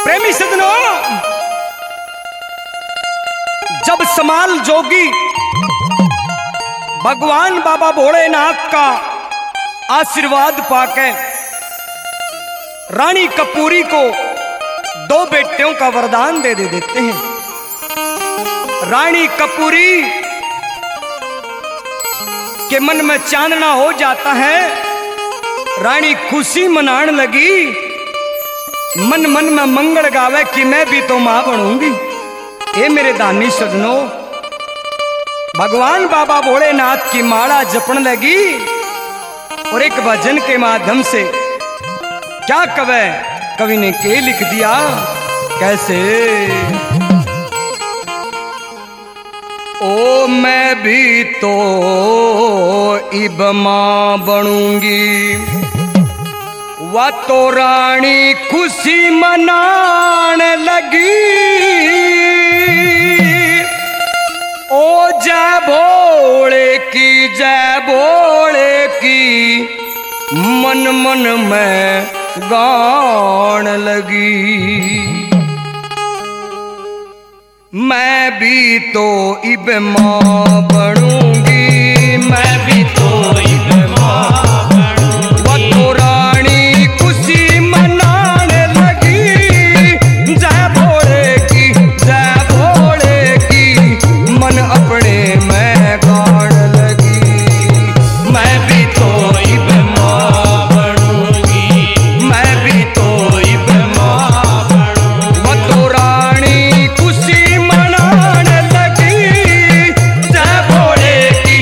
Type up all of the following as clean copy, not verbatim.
प्रेमी सजनों, जब समाल जोगी भगवान बाबा भोलेनाथ का आशीर्वाद पाकर रानी कपूरी को 2 बेटियों का वरदान दे देते हैं। रानी कपूरी के मन में चांदना हो जाता है। रानी खुशी मनाने लगी, मन मन में मंगल गावे कि मैं भी तो मां बनूंगी। ये मेरे दानी सजनों, भगवान बाबा भोलेनाथ की माला जपने लगी और एक भजन के माध्यम से क्या कवि ने के लिख दिया, कैसे? ओ मैं भी तो इब मां बनूंगी, वह तो रानी खुशी मनाने लगी। ओ जय भोले की, जय भोले की, मन मन में गान लगी। मैं भी तो इब मां बनूंगी, मैं भी तो इब मां बनूंगी, वह तो रानी खुशी मनाने लगी। जय भोले की, जय भोले की, मन अपने में गान लगी। मैं भी तो इब मां बनूंगी, मैं भी तो इब मां बनूंगी, वह तो रानी खुशी मनाने लगी। जय भोले की,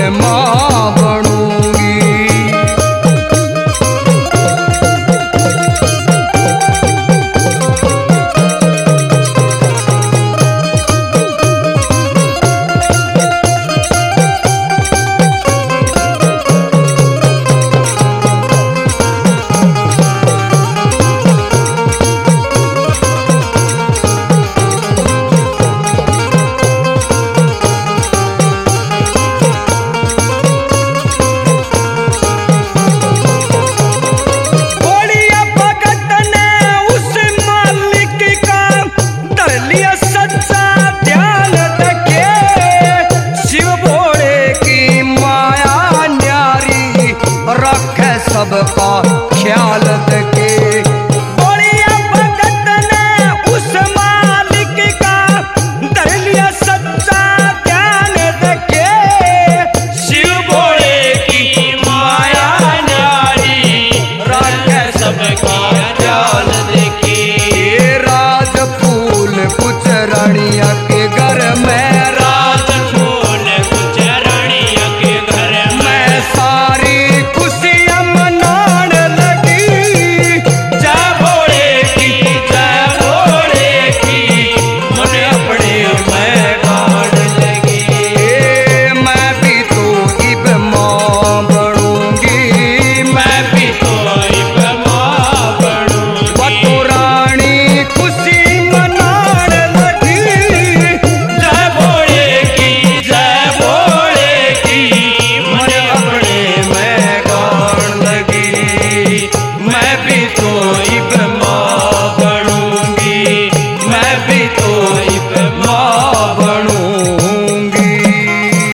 माँ